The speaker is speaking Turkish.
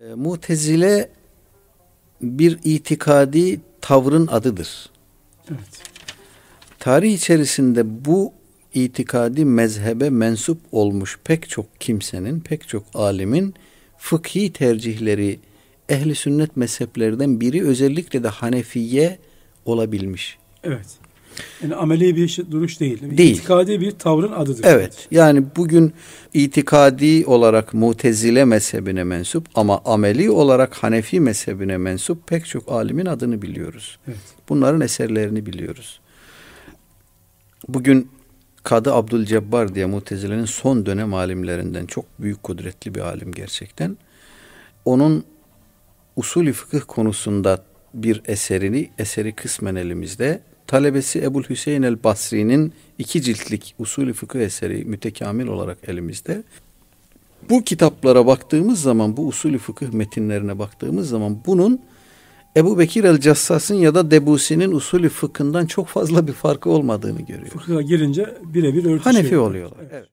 Mutezile bir itikadi tavrın adıdır. Evet. Tarih içerisinde bu itikadi mezhebe mensup olmuş pek çok kimsenin, pek çok alimin fıkhi tercihleri ehli sünnet mezheplerden biri, özellikle de Hanefiye olabilmiş. Evet. Yani ameli bir duruş değil. Değil. İtikadi bir tavrın adıdır. Evet. Yani bugün itikadi olarak Mutezile mezhebine mensup ama ameli olarak Hanefi mezhebine mensup pek çok alimin adını biliyoruz. Evet. Bunların eserlerini biliyoruz. Bugün Kadı Abdülcebbar diye Mutezile'nin son dönem alimlerinden, çok büyük kudretli bir alim gerçekten. Onun usulü fıkıh konusunda bir eseri kısmen elimizde. Talebesi Ebu'l-Hüseyin el-Basri'nin 2 ciltlik usulü fıkıh eseri mütekamil olarak elimizde. Bu kitaplara baktığımız zaman, bu usulü fıkıh metinlerine baktığımız zaman bunun Ebu Bekir el-Cassas'ın ya da Debusi'nin usulü fıkhından çok fazla bir farkı olmadığını görüyoruz. Fıkıha girince birebir örtüşüyor. Hanefi oluyorlar. Evet. Evet.